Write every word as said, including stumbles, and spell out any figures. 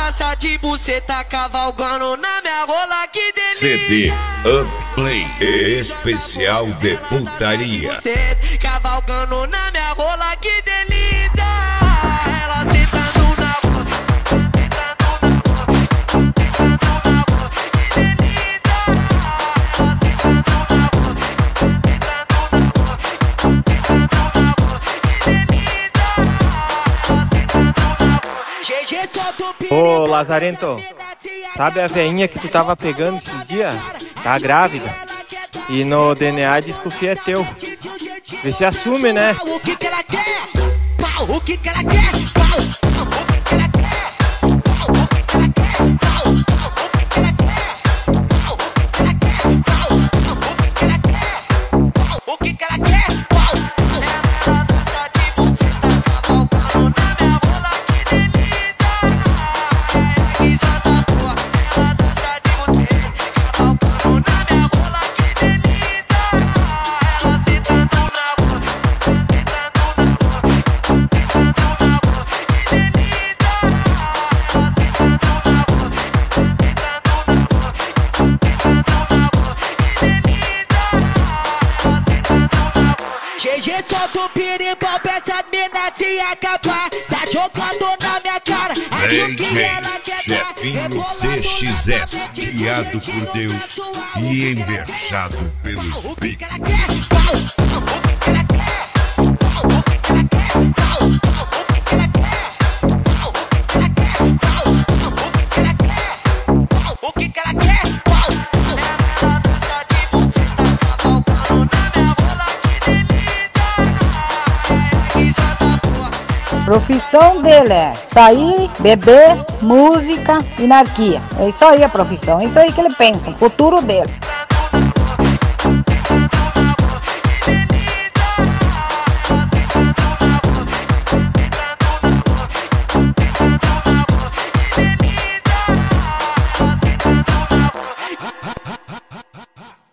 dança de buceta cavalgando na minha rola, que delícia. C D Upplay especial de putaria. Buceta cavalgando na minha rola, que delícia. Ela sentando na rola, Ô Lazarento, sabe a veinha que tu tava pegando esses dias? Tá grávida. E no D N A diz que o filho é teu. Vê se assume, né? o que que ela quer? Pau, o que que ela quer? Pau, o que que ela quer? Pau, o que que ela quer? Pau, o que que ela quer? Pau, o que que ela quer? Pau, o que que ela quer? Pau, o que que ela quer? Pau, ela dança de buceta cavalgando na minha rola, que delícia. Aqui já tá boa. Ela dança de buceta cavalgando na minha rola, que delícia. Ela sentando na rola, G G solta o pirimbau pra essa mina se acabar. Tá jogando na minha cara. D J Chefinho C X S, criado por Deus e invejado pelos O que que bicos. ela quer? Pau, o que que ela quer? Pau, o que que ela quer? Pau, o que que ela quer? Pau, o que que ela quer? Pau, o que que ela quer? Pau, o que que ela quer? Pau, ela dança de buceta cavalgando na minha rola, que delícia. Aqui já tá boa. Profissão dele é sair, beber, música e anarquia. É isso aí a profissão, é isso aí que ele pensa, o futuro dele.